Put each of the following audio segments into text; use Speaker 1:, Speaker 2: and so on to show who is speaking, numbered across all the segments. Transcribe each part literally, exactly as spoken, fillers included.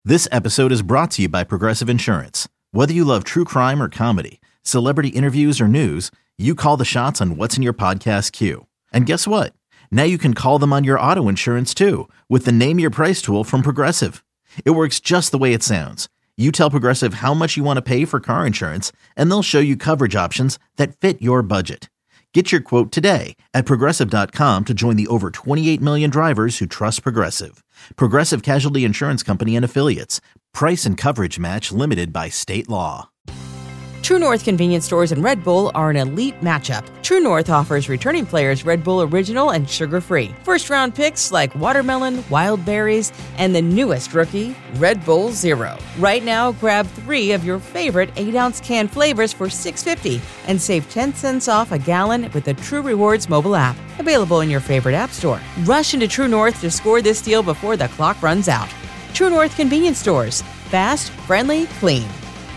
Speaker 1: This episode is brought to you by Progressive Insurance. Whether you love true crime or comedy, celebrity interviews or news, you call the shots on what's in your podcast queue. And guess what? Now you can call them on your auto insurance too with the Name Your Price tool from Progressive. It works just the way it sounds. You tell Progressive how much you want to pay for car insurance, and they'll show you coverage options that fit your budget. Get your quote today at Progressive dot com to join the over twenty-eight million drivers who trust Progressive. Progressive Casualty Insurance Company and Affiliates. Price and coverage match limited by state law.
Speaker 2: True North convenience stores and Red Bull are an elite matchup. True North offers returning players Red Bull Original and sugar-free. First-round picks like watermelon, wild berries, and the newest rookie, Red Bull Zero. Right now, grab three of your favorite eight ounce can flavors for six dollars and fifty cents and save ten cents off a gallon with the True Rewards mobile app. Available in your favorite app store. Rush into True North to score this deal before the clock runs out. True North convenience stores. Fast, friendly, clean.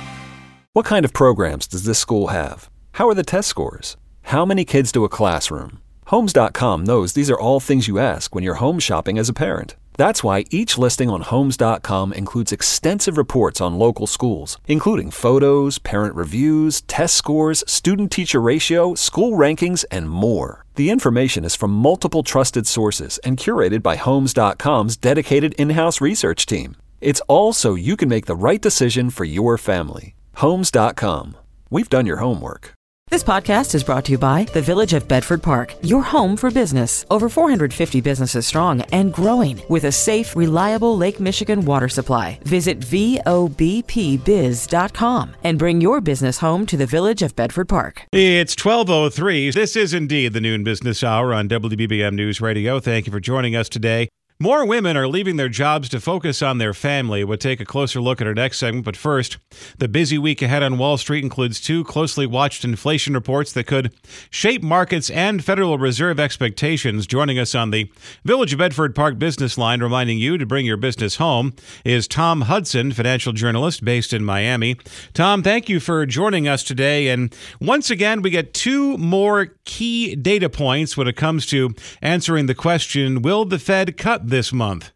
Speaker 3: What kind of programs does this school have? How are the test scores? How many kids do a classroom? Homes dot com knows these are all things you ask when you're home shopping as a parent. That's why each listing on Homes dot com includes extensive reports on local schools, including photos, parent reviews, test scores, student-teacher ratio, school rankings, and more. The information is from multiple trusted sources and curated by Homes dot com's dedicated in-house research team. It's all so you can make the right decision for your family. Homes dot com. We've done your homework.
Speaker 2: This podcast is brought to you by the Village of Bedford Park, your home for business. Over four hundred fifty businesses strong and growing with a safe, reliable Lake Michigan water supply. Visit V O B P biz dot com and bring your business home to the Village of Bedford Park.
Speaker 4: It's twelve oh three. This is indeed the Noon Business Hour on W B B M News Radio. Thank you for joining us today. More women are leaving their jobs to focus on their family. We'll take a closer look at our next segment. But first, the busy week ahead on Wall Street includes two closely watched inflation reports that could shape markets and Federal Reserve expectations. Joining us on the Village of Bedford Park business line, reminding you to bring your business home, is Tom Hudson, financial journalist based in Miami. Tom, thank you for joining us today. And once again, we get two more key data points when it comes to answering the question, will the Fed cut this month?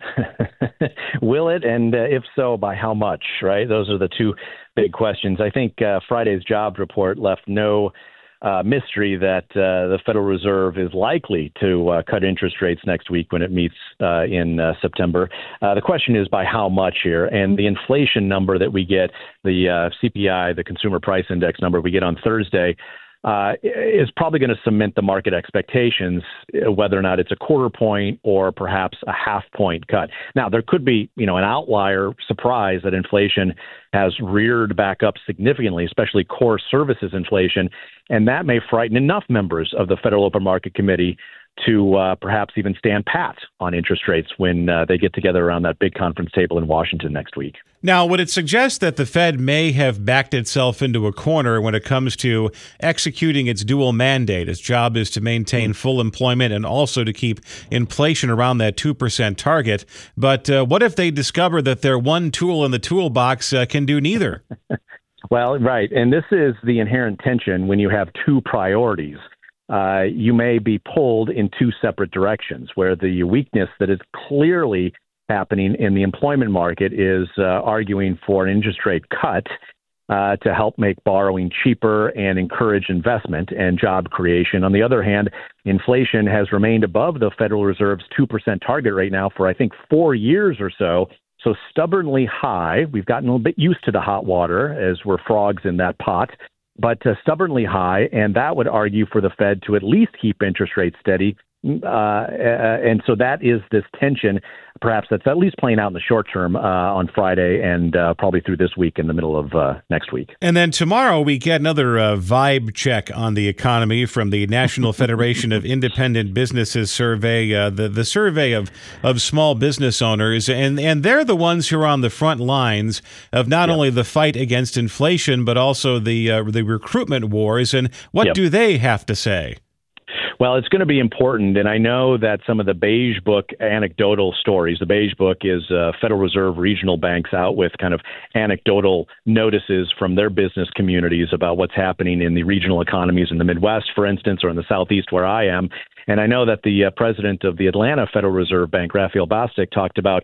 Speaker 5: Will it? And uh, if so, by how much, right? Those are the two big questions. I think uh, Friday's jobs report left no uh, mystery that uh, the Federal Reserve is likely to uh, cut interest rates next week when it meets uh, in uh, September. Uh, the question is by how much here? And the inflation number that we get, the uh, C P I, the Consumer Price Index number we get on Thursday, Uh, is probably going to cement the market expectations, whether or not it's a quarter point or perhaps a half point cut. Now, there could be, you know, an outlier surprise that inflation has reared back up significantly, especially core services inflation, and that may frighten enough members of the Federal Open Market Committee to uh, perhaps even stand pat on interest rates when uh, they get together around that big conference table in Washington next week.
Speaker 4: Now, would it suggest that the Fed may have backed itself into a corner when it comes to executing its dual mandate? Its job is to maintain full employment and also to keep inflation around that two percent target. But uh, what if they discover that their one tool in the toolbox uh, can do neither?
Speaker 5: Well, right. And this is the inherent tension when you have two priorities. Uh, you may be pulled in two separate directions, where the weakness that is clearly happening in the employment market is uh, arguing for an interest rate cut uh, to help make borrowing cheaper and encourage investment and job creation. On the other hand, inflation has remained above the Federal Reserve's two percent target right now for, I think, four years or so. So stubbornly high. We've gotten a little bit used to the hot water as we're frogs in that pot. But uh, stubbornly high, and that would argue for the Fed to at least keep interest rates steady. Uh, and so that is this tension, perhaps that's at least playing out in the short term uh, on Friday and uh, probably through this week in the middle of uh, next week.
Speaker 4: And then tomorrow we get another uh, vibe check on the economy from the National Federation of Independent Businesses survey, uh, the, the survey of, of small business owners. And, and they're the ones who are on the front lines of not yep. only the fight against inflation, but also the, uh, the recruitment wars. And what yep. do they have to say?
Speaker 5: Well, it's going to be important, and I know that some of the Beige Book anecdotal stories, the Beige Book is uh, Federal Reserve regional banks out with kind of anecdotal notices from their business communities about what's happening in the regional economies in the Midwest, for instance, or in the Southeast where I am. And I know that the uh, president of the Atlanta Federal Reserve Bank, Raphael Bostic, talked about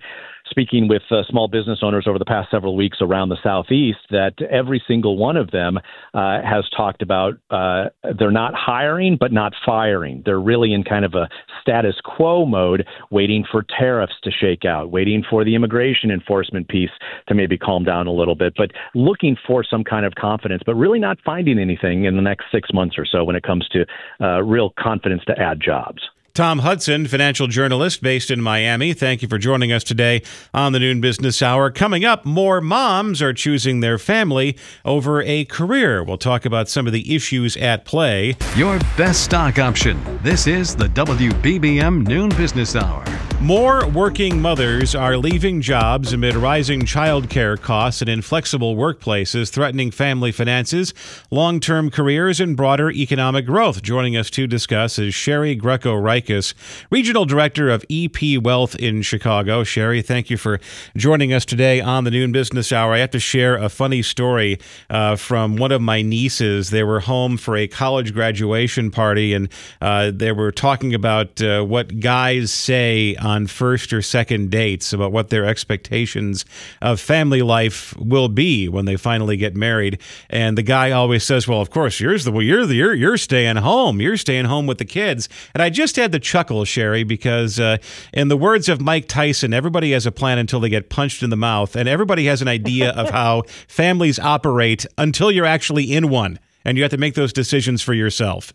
Speaker 5: speaking with uh, small business owners over the past several weeks around the Southeast, that every single one of them uh, has talked about uh, they're not hiring but not firing. They're really in kind of a status quo mode, waiting for tariffs to shake out, waiting for the immigration enforcement piece to maybe calm down a little bit, but looking for some kind of confidence, but really not finding anything in the next six months or so when it comes to uh, real confidence to add jobs.
Speaker 4: Tom Hudson, financial journalist based in Miami. Thank you for joining us today on the Noon Business Hour. Coming up, more moms are choosing their family over a career. We'll talk about some of the issues at play.
Speaker 6: Your best stock option. This is the W B B M Noon Business Hour.
Speaker 4: More working mothers are leaving jobs amid rising child care costs and inflexible workplaces, threatening family finances, long-term careers, and broader economic growth. Joining us to discuss is Sherry Greco-Rikis, Regional Director of E P Wealth in Chicago. Sherry, thank you for joining us today on the Noon Business Hour. I have to share a funny story uh, from one of my nieces. They were home for a college graduation party, and uh, they were talking about uh, what guys say on on first or second dates about what their expectations of family life will be when they finally get married. And the guy always says, well, of course, yours the you're the you're, you're staying home. You're staying home with the kids. And I just had to chuckle, Sherry, because uh, in the words of Mike Tyson, everybody has a plan until they get punched in the mouth. And everybody has an idea of how families operate until you're actually in one. And you have to make those decisions for yourself.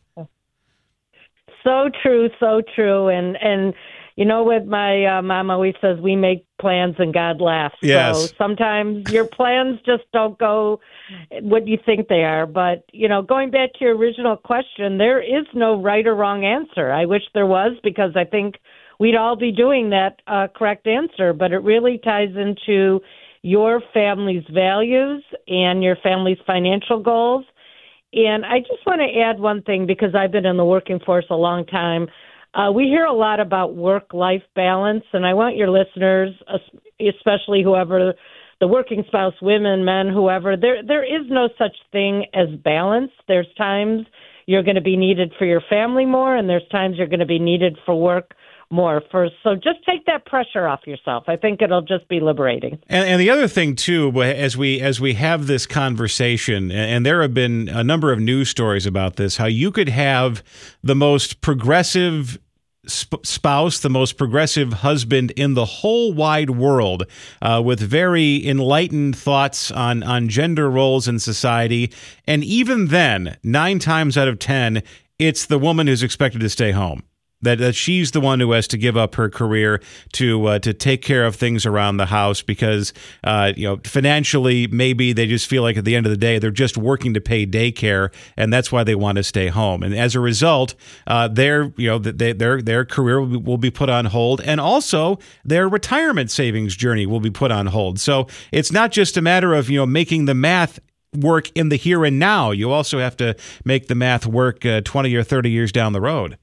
Speaker 7: So true, so true. And, and, you know what my uh, mom always says, we make plans and God laughs.
Speaker 4: Yes.
Speaker 7: So sometimes your plans just don't go what you think they are. But, you know, going back to your original question, there is no right or wrong answer. I wish there was, because I think we'd all be doing that uh, correct answer. But it really ties into your family's values and your family's financial goals. And I just want to add one thing, because I've been in the working force a long time. Uh, we hear a lot about work-life balance, and I want your listeners, especially whoever, the working spouse, women, men, whoever, there there is no such thing as balance. There's times you're going to be needed for your family more, and there's times you're going to be needed for work more. For so just take that pressure off yourself. I think it'll just be liberating.
Speaker 4: And, and the other thing too, as we as we have this conversation, and there have been a number of news stories about this, how you could have the most progressive sp- spouse, the most progressive husband in the whole wide world, uh, with very enlightened thoughts on on gender roles in society, and even then, nine times out of ten, it's the woman who's expected to stay home. That, that she's the one who has to give up her career to uh, to take care of things around the house because uh, you know financially maybe they just feel like at the end of the day they're just working to pay daycare, and that's why they want to stay home. And as a result, uh, their you know they, their their career will be, will be put on hold, and also their retirement savings journey will be put on hold. So it's not just a matter of you know making the math work in the here and now. You also have to make the math work uh, twenty or thirty years down the road.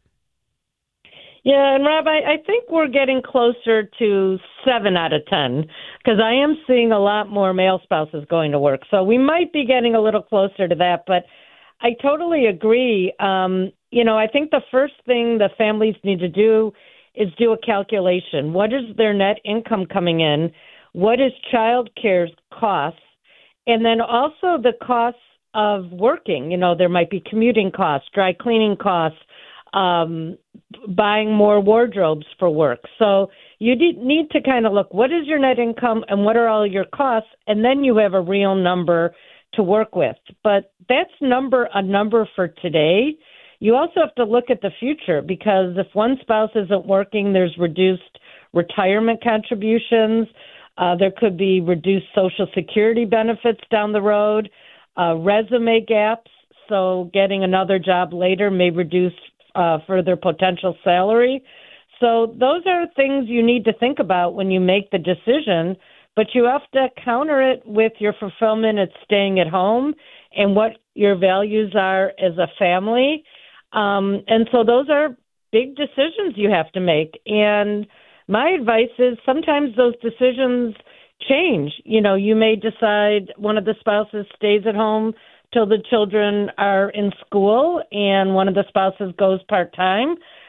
Speaker 7: Yeah, and Rob, I, I think we're getting closer to seven out of ten, because I am seeing a lot more male spouses going to work. So we might be getting a little closer to that, but I totally agree. Um, you know, I think the first thing the families need to do is do a calculation. What is their net income coming in? What is child care's costs? And then also the costs of working. You know, there might be commuting costs, dry cleaning costs, Um, buying more wardrobes for work. So you need to kind of look, what is your net income and what are all your costs? And then you have a real number to work with. But that's number a number for today. You also have to look at the future, because if one spouse isn't working, there's reduced retirement contributions. Uh, there could be reduced Social Security benefits down the road, uh, resume gaps. So getting another job later may reduce Uh, further potential salary. So those are things you need to think about when you make the decision, but you have to counter it with your fulfillment at staying at home and what your values are as a family. Um, and so those are big decisions you have to make. And my advice is sometimes those decisions change. You know, you may decide one of the spouses stays at home till the children are in school and one of the spouses goes part-time.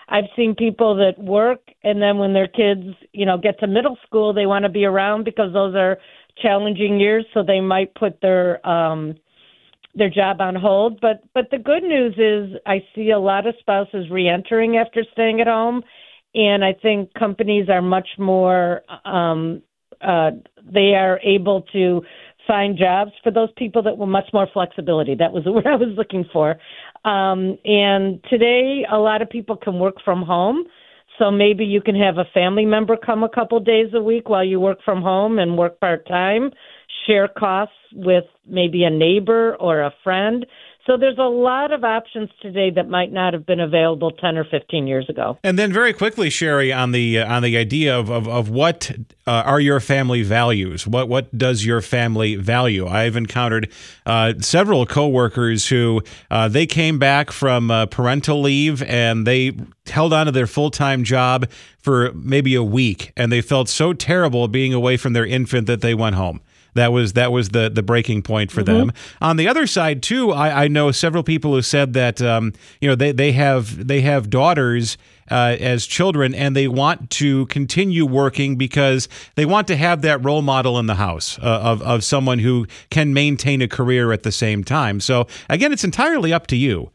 Speaker 7: I've seen people that work, and then when their kids, you know, get to middle school, they want to be around because those are challenging years, so they might put their um, their job on hold. But but the good news is I see a lot of spouses reentering after staying at home, and I think companies are much more um, uh, they are able to find jobs for those people that were much more flexibility. That was the word I was looking for. Um, and today, a lot of people can work from home. So maybe you can have a family member come a couple days a week while you work from home and work part-time, share costs with maybe a neighbor or a friend. So there's a lot of options today that might not have been available ten or fifteen years ago.
Speaker 4: And then very quickly, Sherry, on the uh, on the idea of of, of what uh, are your family values? What what does your family value? I've encountered uh, several coworkers who uh, they came back from uh, parental leave and they held on to their full-time job for maybe a week, and they felt so terrible being away from their infant that they went home. That was that was the, the breaking point for mm-hmm. them. On the other side, too, I, I know several people who said that um, you know they, they have they have daughters uh, as children, and they want to continue working because they want to have that role model in the house uh, of of someone who can maintain a career at the same time. So again, it's entirely up to you.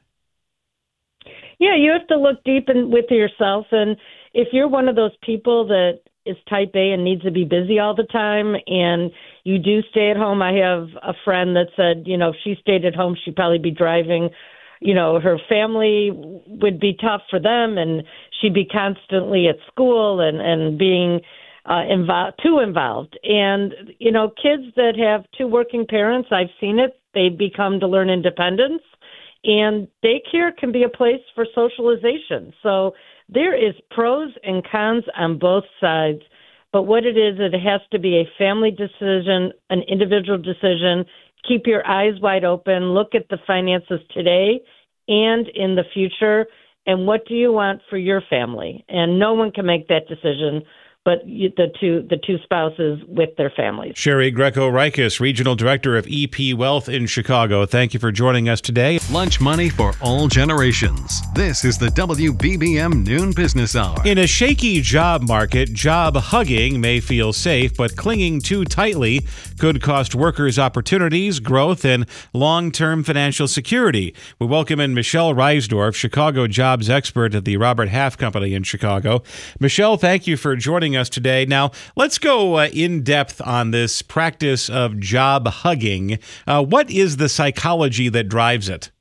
Speaker 7: Yeah, you have to look deep in with yourself, and if you're one of those people that is type A and needs to be busy all the time, and you do stay at home. I have a friend that said, you know, if she stayed at home, she'd probably be driving, you know, her family would be tough for them, and she'd be constantly at school and, and being uh, involved, too involved. And, you know, kids that have two working parents, I've seen it, they become to learn independence, and daycare can be a place for socialization. So there is pros and cons on both sides, but what it is, it has to be a family decision, an individual decision. Keep your eyes wide open. Look at the finances today and in the future, and what do you want for your family? And no one can make that decision but you, the two the two spouses with their families.
Speaker 4: Sherry Greco-Rikis, Regional Director of E P Wealth in Chicago. Thank you for joining us today.
Speaker 6: Lunch money for all generations. This is the W B B M Noon Business Hour.
Speaker 4: In a shaky job market, job hugging may feel safe, but clinging too tightly could cost workers opportunities, growth, and long-term financial security. We welcome in Michelle Reisdorf, Chicago jobs expert at the Robert Half Company in Chicago. Michelle, thank you for joining us today. Now, let's go uh, in depth on this practice of job hugging. Uh, what is the psychology that drives it?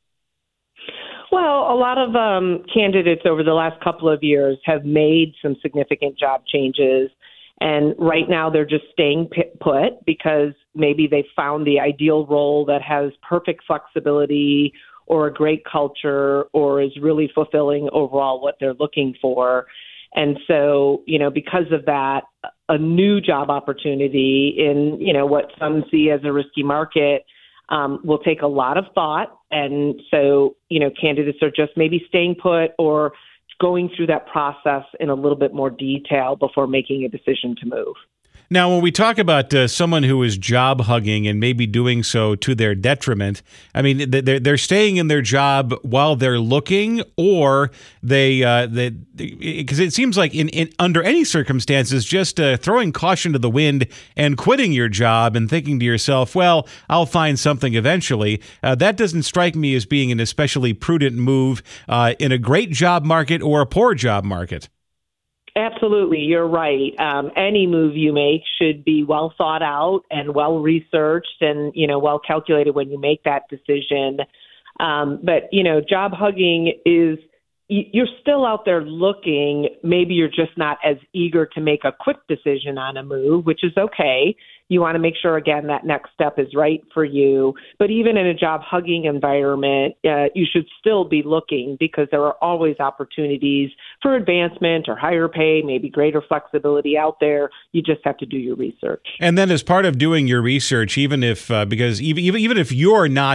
Speaker 8: Well, a lot of um, candidates over the last couple of years have made some significant job changes, and right now they're just staying put because maybe they found the ideal role that has perfect flexibility or a great culture or is really fulfilling overall what they're looking for. And so, you know, because of that, a new job opportunity in, you know, what some see as a risky market um, will take a lot of thought. And so, you know, candidates are just maybe staying put or going through that process in a little bit more detail before making a decision to move.
Speaker 4: Now, when we talk about uh, someone who is job hugging and maybe doing so to their detriment, I mean, they're they're staying in their job while they're looking, or they uh, they because it seems like in, in under any circumstances, just uh, throwing caution to the wind and quitting your job and thinking to yourself, well, I'll find something eventually. Uh, that doesn't strike me as being an especially prudent move uh, in a great job market or a poor job market.
Speaker 8: Absolutely. You're right. Um, any move you make should be well thought out and well researched and, you know, well calculated when you make that decision. Um, but, you know, job hugging is, you're still out there looking. Maybe you're just not as eager to make a quick decision on a move, which is okay. You want to make sure, again, that next step is right for you. But even in a job hugging environment, uh, you should still be looking because there are always opportunities for advancement or higher pay, maybe greater flexibility out there. You just have to do your research.
Speaker 4: And then as part of doing your research, even if uh, because even, even even if you're not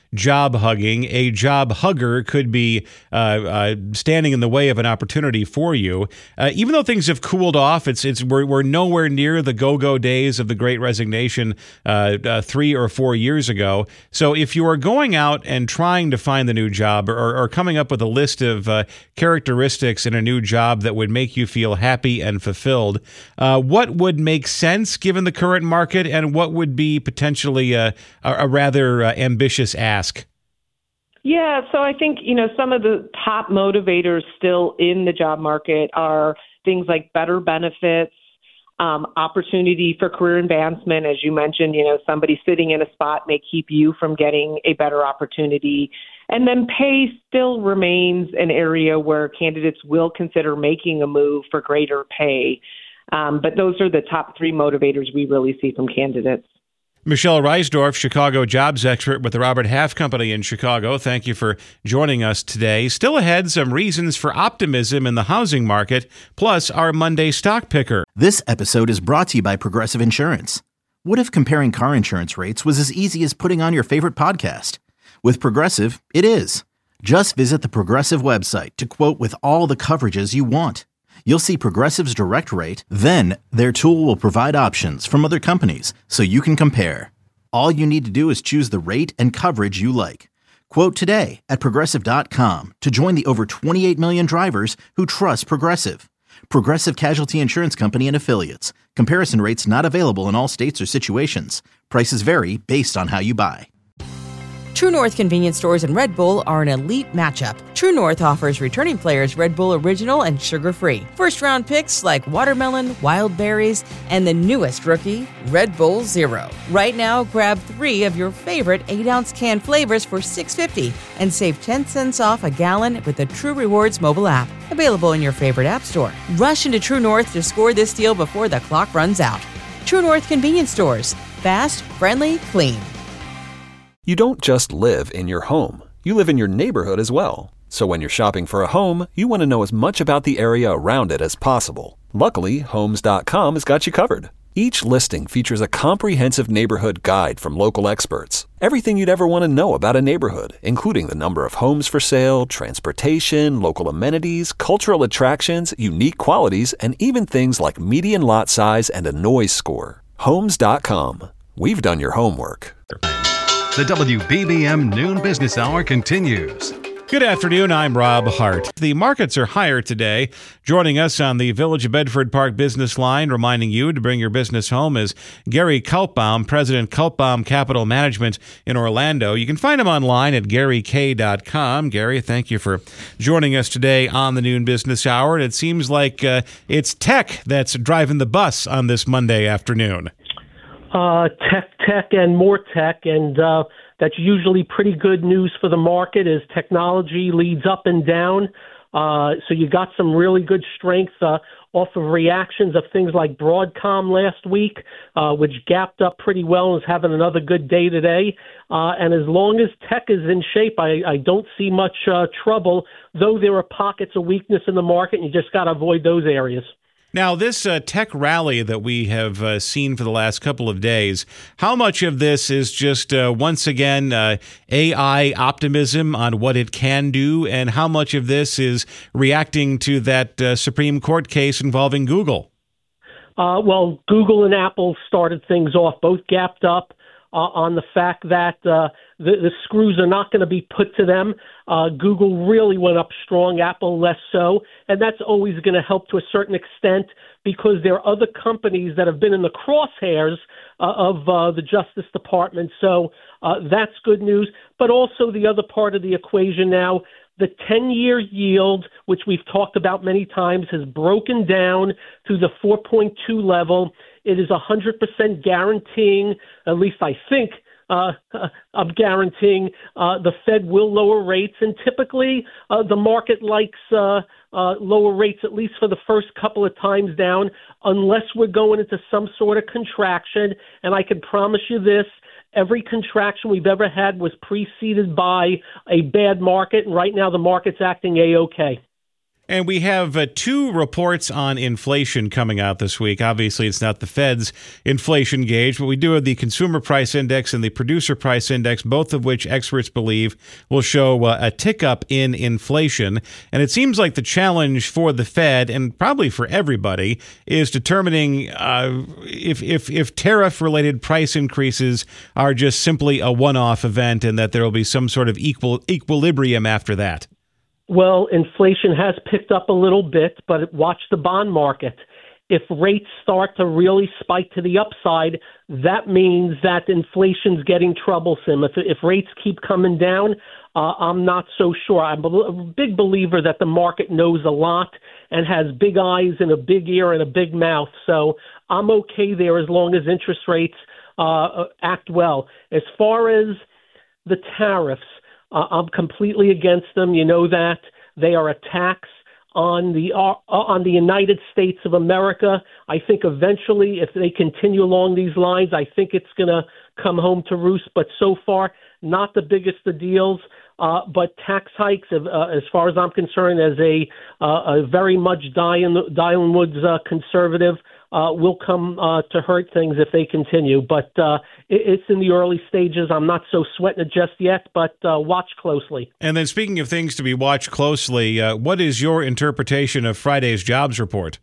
Speaker 4: job hugging. A job hugger could be uh, uh, standing in the way of an opportunity for you. Uh, even though things have cooled off, it's it's we're, we're nowhere near the go-go days of the Great Resignation uh, uh, three or four years ago. So if you are going out and trying to find the new job, or, or coming up with a list of uh, characteristics in a new job that would make you feel happy and fulfilled, uh, what would make sense given the current market, and what would be potentially a, a, a rather uh, ambitious ask?
Speaker 8: Yeah, so I think, you know, some of the top motivators still in the job market are things like better benefits, um, opportunity for career advancement. As you mentioned, you know, somebody sitting in a spot may keep you from getting a better opportunity. And then pay still remains an area where candidates will consider making a move for greater pay. Um, but those are the top three motivators we really see from candidates.
Speaker 4: Michelle Reisdorf, Chicago jobs expert with the Robert Half Company in Chicago. Thank you for joining us today. Still ahead, some reasons for optimism in the housing market, plus our Monday stock picker.
Speaker 1: This episode is brought to you by Progressive Insurance. What if comparing car insurance rates was as easy as putting on your favorite podcast? With Progressive, it is. Just visit the Progressive website to quote with all the coverages you want. You'll see Progressive's direct rate, then their tool will provide options from other companies so you can compare. All you need to do is choose the rate and coverage you like. Quote today at Progressive dot com to join the over twenty-eight million drivers who trust Progressive. Progressive Casualty Insurance Company and Affiliates. Comparison rates not available in all states or situations. Prices vary based on how you buy.
Speaker 2: True North convenience stores and Red Bull are an elite matchup. True North offers returning players Red Bull Original and sugar-free. First-round picks like watermelon, wild berries, and the newest rookie, Red Bull Zero. Right now, grab three of your favorite eight-ounce can flavors for six dollars and fifty cents and save ten cents off a gallon with the True Rewards mobile app. Available in your favorite app store. Rush into True North to score this deal before the clock runs out. True North convenience stores. Fast, friendly, clean.
Speaker 3: You don't just live in your home. You live in your neighborhood as well. So when you're shopping for a home, you want to know as much about the area around it as possible. Luckily, Homes dot com has got you covered. Each listing features a comprehensive neighborhood guide from local experts. Everything you'd ever want to know about a neighborhood, including the number of homes for sale, transportation, local amenities, cultural attractions, unique qualities, and even things like median lot size and a noise score. Homes dot com. We've done your homework.
Speaker 6: The W B B M Noon Business Hour continues.
Speaker 4: Good afternoon, I'm Rob Hart. The markets are higher today. Joining us on the Village of Bedford Park business line, reminding you to bring your business home, is Gary Kaltbaum, President Kaltbaum Capital Management in Orlando. You can find him online at gary k dot com. Gary, thank you for joining us today on the Noon Business Hour. And it seems like uh, it's tech that's driving the bus on this Monday afternoon.
Speaker 9: Uh, tech, tech, and more tech, and uh, that's usually pretty good news for the market as technology leads up and down. Uh, so you got some really good strength uh, off of reactions of things like Broadcom last week, uh, which gapped up pretty well and is having another good day today. Uh, and as long as tech is in shape, I, I don't see much uh, trouble, though there are pockets of weakness in the market, and you just got to avoid those areas.
Speaker 4: Now, this uh, tech rally that we have uh, seen for the last couple of days, how much of this is just, uh, once again, uh, A I optimism on what it can do, and how much of this is reacting to that uh, Supreme Court case involving Google?
Speaker 9: Uh, well, Google and Apple started things off, both gapped up uh, on the fact that uh, the, the screws are not going to be put to them. Uh, Google really went up strong, Apple less so, and that's always going to help to a certain extent because there are other companies that have been in the crosshairs uh, of uh, the Justice Department. So uh, that's good news. But also the other part of the equation now, the ten-year yield, which we've talked about many times, has broken down to the four point two level. It is one hundred percent guaranteeing, at least I think, Uh, I'm guaranteeing uh, the Fed will lower rates, and typically uh, the market likes uh, uh, lower rates at least for the first couple of times down, unless we're going into some sort of contraction. And I can promise you this, every contraction we've ever had was preceded by a bad market, and right now the market's acting A-OK.
Speaker 4: And we have uh, two reports on inflation coming out this week. Obviously, it's not the Fed's inflation gauge, but we do have the Consumer Price Index and the Producer Price Index, both of which experts believe will show uh, a tick up in inflation. And it seems like the challenge for the Fed, and probably for everybody, is determining uh, if, if, if tariff-related price increases are just simply a one-off event and that there will be some sort of equal equilibrium after that.
Speaker 9: Well, inflation has picked up a little bit, but watch the bond market. If rates start to really spike to the upside, that means that inflation's getting troublesome. If, if rates keep coming down, uh, I'm not so sure. I'm a big believer that the market knows a lot and has big eyes and a big ear and a big mouth. So I'm okay there as long as interest rates uh, act well. As far as the tariffs, Uh, I'm completely against them. You know that. They are a tax on the uh, on the United States of America. I think eventually, if they continue along these lines, I think it's going to come home to roost. But so far, not the biggest of deals. Uh, but tax hikes, uh, as far as I'm concerned, as a, uh, a very much Dylan Woods uh, conservative, uh, will come uh, to hurt things if they continue. But uh, it, it's in the early stages. I'm not so sweating it just yet, but uh, watch closely.
Speaker 4: And then speaking of things to be watched closely, uh, what is your interpretation of Friday's jobs report?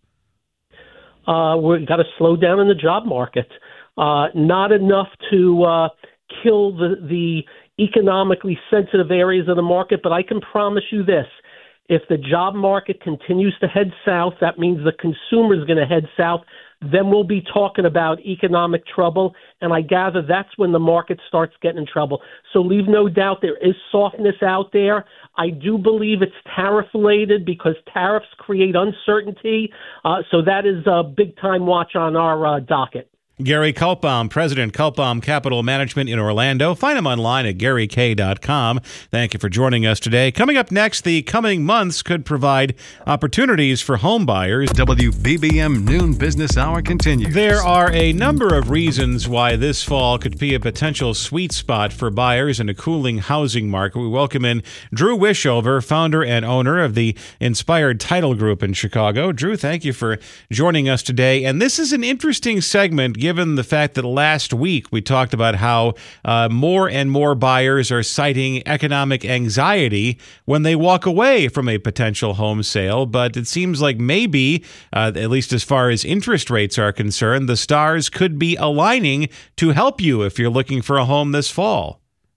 Speaker 9: Uh, we've got to slow down in the job market. Uh, not enough to uh, kill the, the economically sensitive areas of the market, but I can promise you this. If the job market continues to head south, that means the consumer is going to head south. Then we'll be talking about economic trouble, and I gather that's when the market starts getting in trouble. So leave no doubt there is softness out there. I do believe it's tariff-related because tariffs create uncertainty. Uh, so that is a big-time watch on our uh, docket.
Speaker 4: Gary Kaltbaum, President, Kaltbaum Capital Management in Orlando. Find him online at gary k dot com. Thank you for joining us today. Coming up next, the coming months could provide opportunities for home buyers.
Speaker 6: W B B M Noon Business Hour continues.
Speaker 4: There are a number of reasons why this fall could be a potential sweet spot for buyers in a cooling housing market. We welcome in Drew Wishover, founder and owner of the Inspired Title Group in Chicago. Drew, thank you for joining us today. And this is an interesting segment given the fact that last week we talked about how uh, more and more buyers are citing economic anxiety when they walk away from a potential home sale. But it seems like maybe, uh, at least as far as interest rates are concerned, the stars could be aligning to help you if you're looking for a home this fall.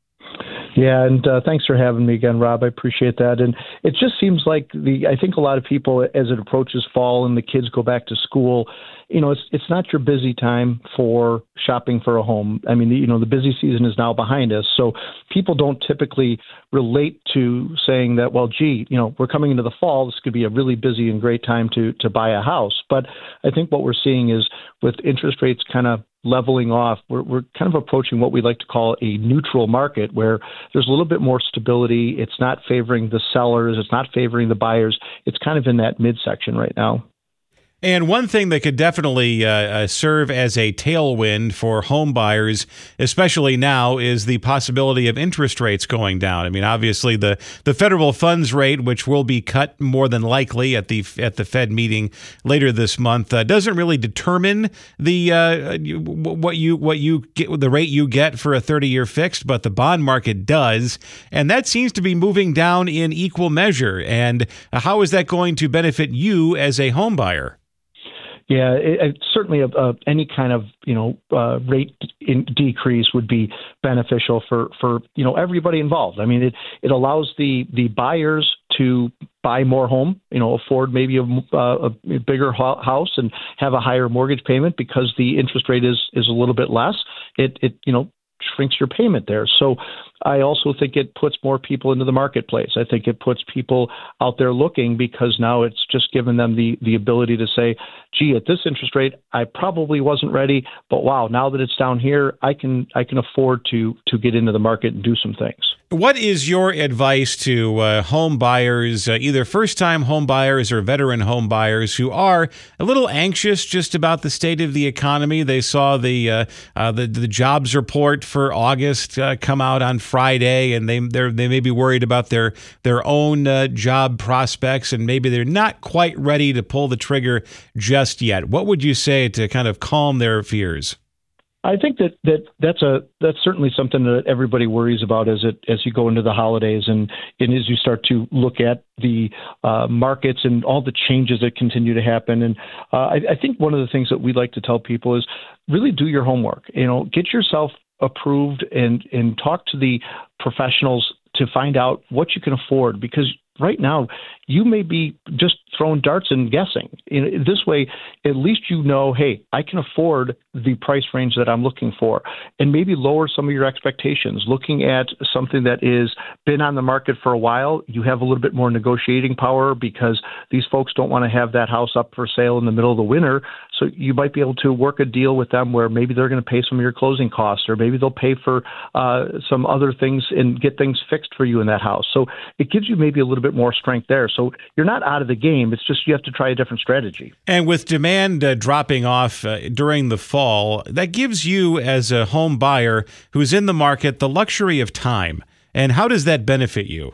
Speaker 5: Yeah, and uh, thanks for having me again, Rob. I appreciate that. And it just seems like the I think a lot of people, as it approaches fall and the kids go back to school, you know, it's it's not your busy time for shopping for a home. I mean, you know, the busy season is now behind us. So people don't typically relate to saying that, well, gee, you know, we're coming into the fall. This could be a really busy and great time to to buy a house. But I think what we're seeing is with interest rates kind of leveling off, we're, we're kind of approaching what we like to call a neutral market where there's a little bit more stability. It's not favoring the sellers. It's not favoring the buyers. It's kind of in that midsection right now.
Speaker 4: And one thing that could definitely uh, uh, serve as a tailwind for home buyers, especially now, is the possibility of interest rates going down. I mean, obviously, the, the federal funds rate, which will be cut more than likely at the at the Fed meeting later this month, uh, doesn't really determine the uh, what you what you get the rate you get for a thirty-year fixed, but the bond market does, and that seems to be moving down in equal measure. And how is that going to benefit you as a home buyer?
Speaker 5: Yeah, it, it, certainly a, a, any kind of you know uh, rate in decrease would be beneficial for, for you know everybody involved. I mean, it, it allows the, the buyers to buy more home, you know, afford maybe a, uh, a bigger house and have a higher mortgage payment because the interest rate is, is a little bit less. It it you know shrinks your payment there. So I also think it puts more people into the marketplace. I think it puts people out there looking because now it's just given them the, the ability to say, gee, at this interest rate, I probably wasn't ready, but wow, now that it's down here, I can I can afford to to get into the market and do some things.
Speaker 4: What is your advice to uh, home buyers, uh, either first-time home buyers or veteran home buyers who are a little anxious just about the state of the economy? They saw the uh, uh, the, the jobs report for August uh, come out on Friday, and they they they may be worried about their their own uh, job prospects, and maybe they're not quite ready to pull the trigger just yet. What would you say to kind of calm their fears?
Speaker 10: I think that, that that's a that's certainly something that everybody worries about as it as you go into the holidays and, and as you start to look at the uh, markets and all the changes that continue to happen. And uh, I, I think one of the things that we like to tell people is really do your homework. You know, get yourself approved and and talk to the professionals to find out what you can afford, because right now you may be just throwing darts and guessing. In this way, at least you know, hey, I can afford the price range that I'm looking for, and maybe lower some of your expectations. Looking at something that is been on the market for a while, you have a little bit more negotiating power because these folks don't want to have that house up for sale in the middle of the winter. So you might be able to work a deal with them where maybe they're going to pay some of your closing costs, or maybe they'll pay for uh, some other things and get things fixed for you in that house. So it gives you maybe a little bit more strength there. So you're not out of the game. It's just you have to try a different strategy.
Speaker 4: And with demand uh, dropping off uh, during the fall, that gives you as a home buyer who's in the market the luxury of time. And how does that benefit you?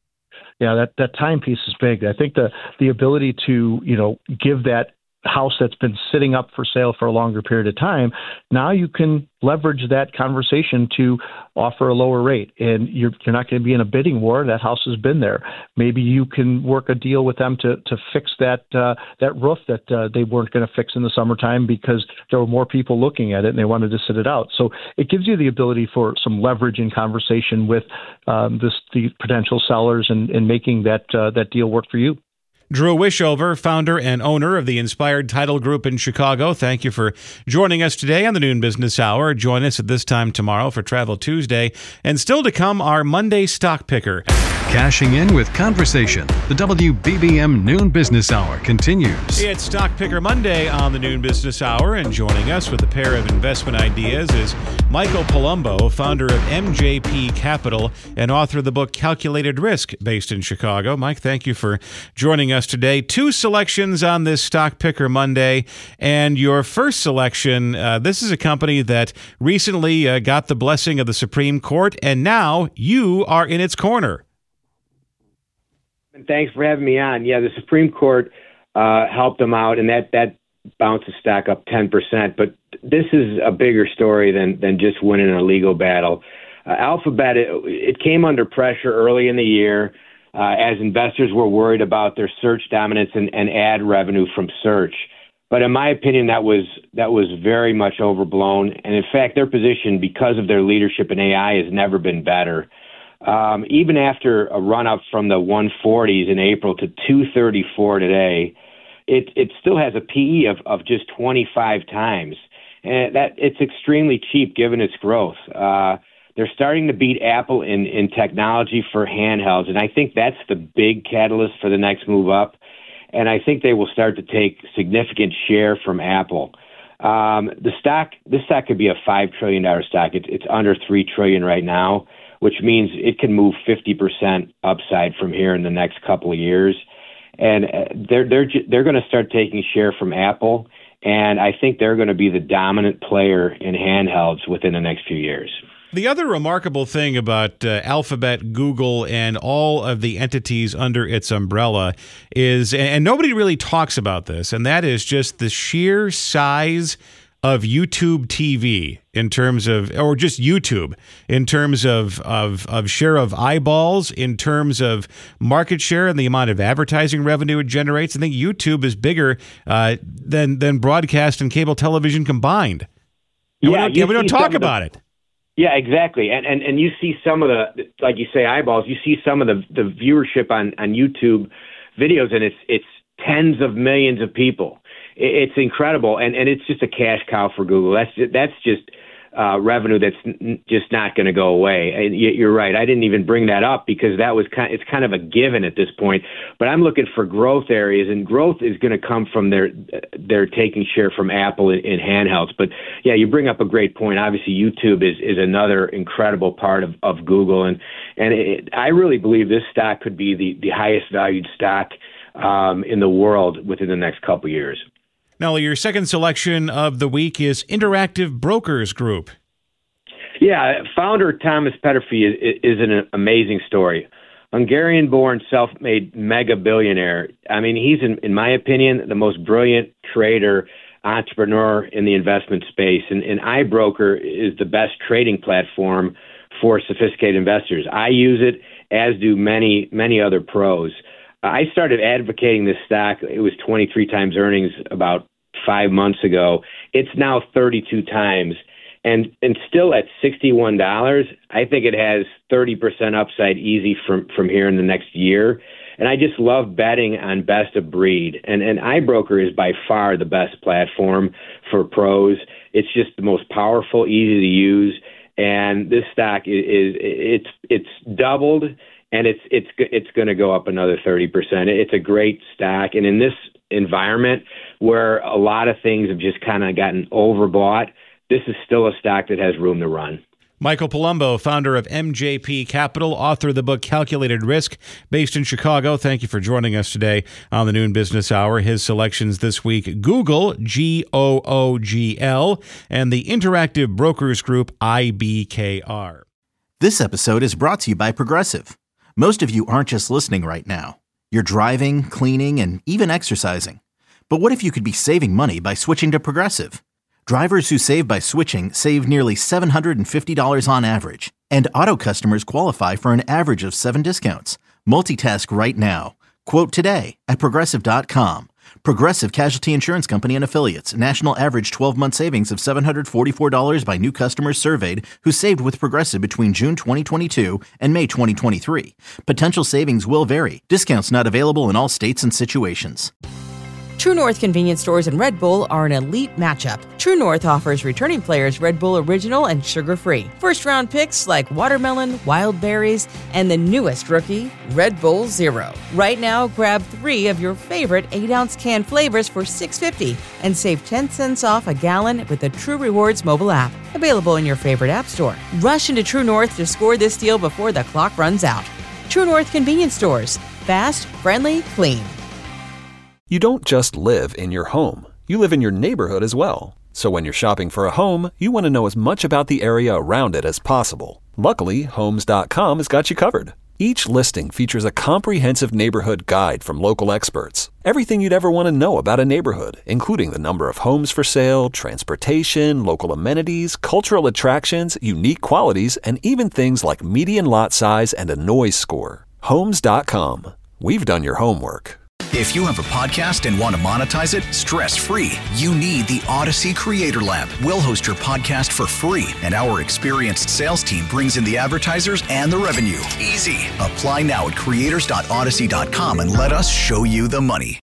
Speaker 10: Yeah, that, that time piece is big. I think the the ability to, you know, give that house that's been sitting up for sale for a longer period of time, now you can leverage that conversation to offer a lower rate, and you're you're not going to be in a bidding war. That house has been there. Maybe you can work a deal with them to to fix that uh, that roof that uh, they weren't going to fix in the summertime because there were more people looking at it and they wanted to sit it out. So it gives you the ability for some leverage in conversation with um, this the potential sellers and, and making that uh, that deal work for you.
Speaker 4: Drew Wishover, founder and owner of the Inspired Title Group in Chicago. Thank you for joining us today on the Noon Business Hour. Join us at this time tomorrow for Travel Tuesday. And still to come, our Monday Stock Picker.
Speaker 6: Cashing in with conversation. The W B B M Noon Business Hour continues.
Speaker 4: It's Stock Picker Monday on the Noon Business Hour, and joining us with a pair of investment ideas is Michael Palumbo, founder of M J P Capital and author of the book Calculated Risk, based in Chicago. Mike, thank you for joining us today. Two selections on this Stock Picker Monday, and your first selection, uh, this is a company that recently uh, got the blessing of the Supreme Court, and now you are in its corner.
Speaker 11: Thanks for having me on. Yeah, the Supreme Court uh, helped them out, and that, that bounced the stock up ten percent. But this is a bigger story than, than just winning a legal battle. Uh, Alphabet, it, it came under pressure early in the year uh, as investors were worried about their search dominance and, and ad revenue from search. But in my opinion, that was that was very much overblown. And in fact, their position, because of their leadership in A I, has never been better. Um, even after a run-up from the one forties in April to two thirty-four today, it it still has a P E of, of just twenty-five times. And that it's extremely cheap given its growth. Uh, they're starting to beat Apple in, in technology for handhelds, and I think that's the big catalyst for the next move up. And I think they will start to take significant share from Apple. Um, the stock, this stock could be a five trillion dollars stock. It, it's under three trillion dollars right now, which means it can move fifty percent upside from here in the next couple of years. And they're they're they're going to start taking share from Apple, and I think they're going to be the dominant player in handhelds within the next few years.
Speaker 4: The other remarkable thing about uh, Alphabet, Google, and all of the entities under its umbrella is, and nobody really talks about this, and that is just the sheer size of YouTube T V in terms of, or just YouTube in terms of, of, of share of eyeballs, in terms of market share and the amount of advertising revenue it generates. I think YouTube is bigger uh, than, than broadcast and cable television combined. And
Speaker 11: yeah,
Speaker 4: we don't, we don't talk about
Speaker 11: the,
Speaker 4: it.
Speaker 11: Yeah, exactly. And, and and you see some of the, like you say, eyeballs, you see some of the, the viewership on, on YouTube videos, and it's it's tens of millions of people. It's incredible, and, and it's just a cash cow for Google. That's that's just uh, revenue that's n- just not going to go away. And you're right. I didn't even bring that up because that was kind. It's kind of a given at this point. But I'm looking for growth areas, and growth is going to come from their their taking share from Apple in, in handhelds. But yeah, you bring up a great point. Obviously, YouTube is, is another incredible part of, of Google, and and it, I really believe this stock could be the the highest valued stock um, in the world within the next couple of years.
Speaker 4: Now, your second selection of the week is Interactive Brokers Group.
Speaker 11: Yeah, founder Thomas Peterffy is, is an amazing story. Hungarian-born, self-made mega billionaire. I mean, he's, in, in my opinion, the most brilliant trader, entrepreneur in the investment space. And, and iBroker is the best trading platform for sophisticated investors. I use it, as do many, many other pros. I started advocating this stock. It was twenty-three times earnings about five months ago. It's now thirty-two times. And and still at sixty-one dollars, I think it has thirty percent upside easy from, from here in the next year. And I just love betting on best of breed. And, and iBroker is by far the best platform for pros. It's just the most powerful, easy to use. And this stock is, is it's it's doubled, and it's it's it's going to go up another thirty percent. It's a great stock. And in this environment where a lot of things have just kind of gotten overbought, this is still a stock that has room to run.
Speaker 4: Michael Palumbo, founder of M J P Capital, author of the book Calculated Risk, based in Chicago. Thank you for joining us today on the Noon Business Hour. His selections this week: Google, G O O G L, and the Interactive Brokers Group, I B K R.
Speaker 1: This episode is brought to you by Progressive. Most of you aren't just listening right now. You're driving, cleaning, and even exercising. But what if you could be saving money by switching to Progressive? Drivers who save by switching save nearly seven hundred fifty dollars on average, and auto customers qualify for an average of seven discounts. Multitask right now. Quote today at Progressive dot com. Progressive Casualty Insurance Company and Affiliates. National average twelve-month savings of seven hundred forty-four dollars by new customers surveyed who saved with Progressive between June twenty twenty-two and May twenty twenty-three. Potential savings will vary. Discounts not available in all states and situations.
Speaker 2: True North convenience stores and Red Bull are an elite matchup. True North offers returning players Red Bull Original and sugar-free. First-round picks like watermelon, wild berries, and the newest rookie, Red Bull Zero. Right now, grab three of your favorite eight-ounce can flavors for six dollars and fifty cents and save ten cents off a gallon with the True Rewards mobile app. Available in your favorite app store. Rush into True North to score this deal before the clock runs out. True North convenience stores. Fast, friendly, clean.
Speaker 3: You don't just live in your home. You live in your neighborhood as well. So when you're shopping for a home, you want to know as much about the area around it as possible. Luckily, Homes dot com has got you covered. Each listing features a comprehensive neighborhood guide from local experts. Everything you'd ever want to know about a neighborhood, including the number of homes for sale, transportation, local amenities, cultural attractions, unique qualities, and even things like median lot size and a noise score. Homes dot com. We've done your homework.
Speaker 12: If you have a podcast and want to monetize it stress-free, you need the Odyssey Creator Lab. We'll host your podcast for free, and our experienced sales team brings in the advertisers and the revenue. Easy. Apply now at creators dot odyssey dot com and let us show you the money.